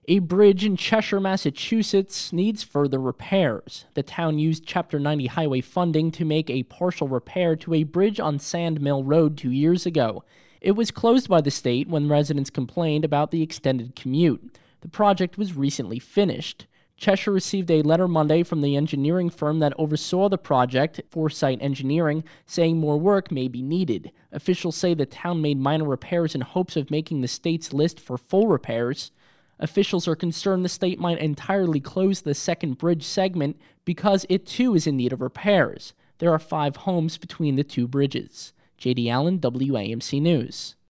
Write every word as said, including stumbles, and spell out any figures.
A bridge in Cheshire, Massachusetts needs further repairs. The town used Chapter ninety highway funding to make a partial repair to a bridge on Sand Mill Road two years ago. It was closed by the state when residents complained about the extended commute. The project was recently finished. Cheshire received a letter Monday from the engineering firm that oversaw the project, Foresight Engineering, saying more work may be needed. Officials say the town made minor repairs in hopes of making the state's list for full repairs. Officials are concerned the state might entirely close the second bridge segment because it too is in need of repairs. There are five homes between the two bridges. J D Allen, W A M C News.